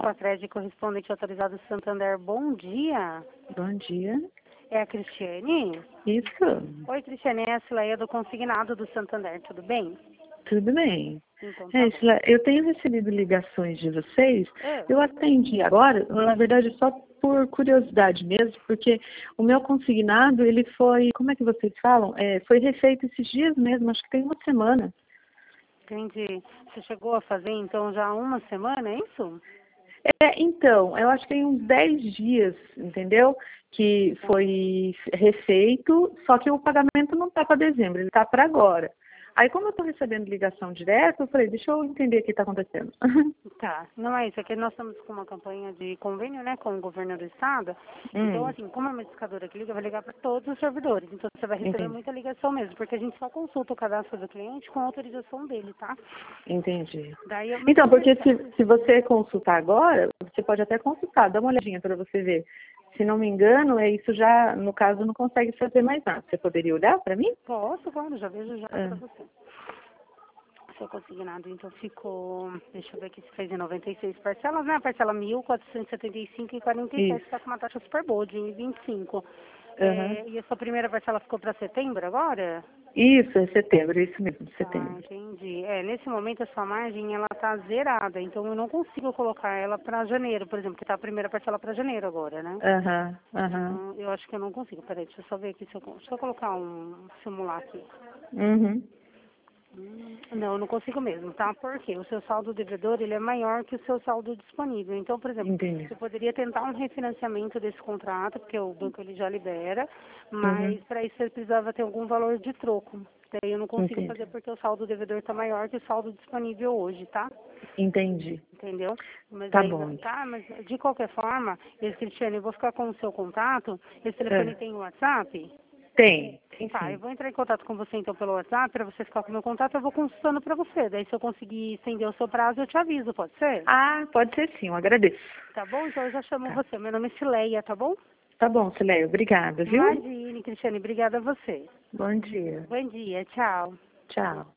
Quatred, correspondente autorizado Santander. Bom dia. Bom dia. É a Cristiane? Isso. Oi, Cristiane, é a Cileia do Consignado do Santander, tudo bem? Tudo bem. Então, tá bom. Sheila, eu tenho recebido ligações de vocês. Eu atendi agora, na verdade, só por curiosidade mesmo, porque o meu consignado, ele foi, como é que vocês falam? Foi refeito esses dias mesmo, acho que tem uma semana. Entendi. Você chegou a fazer, então, já há uma semana, é isso? Então, eu acho que tem uns 10 dias, entendeu? Que foi refeito, só que o pagamento não está para dezembro, ele está para agora. Aí, como eu estou recebendo ligação direta, eu falei, deixa eu entender o que está acontecendo. Tá, não é isso, é que nós estamos com uma campanha de convênio, né, com o governo do estado. Então, assim, como é uma discadora que liga, vai ligar para todos os servidores. Então, você vai receber muita ligação mesmo, porque a gente só consulta o cadastro do cliente com a autorização dele, tá? Entendi. Daí Então, porque se você consultar agora, você pode até consultar, dá uma olhadinha para você ver. Se não me engano, isso já, no caso, não consegue fazer mais nada. Você poderia olhar para mim? Posso, claro, já vejo já para você. Seu consignado, então, ficou, deixa eu ver aqui, se fez em 96 parcelas, né? A parcela 1.475,47, está com uma taxa super boa, de 1,25. E a sua primeira parcela ficou para setembro agora? Isso, é setembro, isso mesmo, setembro. Ah, entendi. Nesse momento a sua margem, ela tá zerada, então eu não consigo colocar ela para janeiro, por exemplo, que tá a primeira parcela para janeiro agora, né? Eu acho que eu não consigo. Peraí, deixa eu só ver aqui, deixa eu colocar simular aqui. Não, eu não consigo mesmo, tá? Porque o seu saldo devedor, ele é maior que o seu saldo disponível. Então, por exemplo, você poderia tentar um refinanciamento desse contrato, porque o banco ele já libera, mas para isso você precisava ter algum valor de troco. Daí eu não consigo fazer porque o saldo devedor está maior que o saldo disponível hoje, tá? Entendi. Entendeu? Mas Tá aí, bom. tá, mas de qualquer forma, Cristiane, eu vou ficar com o seu contato. Esse telefone tem o WhatsApp? Tem Tá, sim. eu vou entrar em contato com você então pelo WhatsApp, para você ficar com o meu contato, eu vou consultando para você. Daí se eu conseguir estender o seu prazo, eu te aviso, pode ser? Ah, pode ser sim, eu agradeço. Tá bom? Então eu já chamo você. Meu nome é Cileia, tá bom? Tá bom, Cileia, obrigada, viu? Imagine, Cristiane, obrigada a você. Bom dia. Bom dia, tchau. Tchau.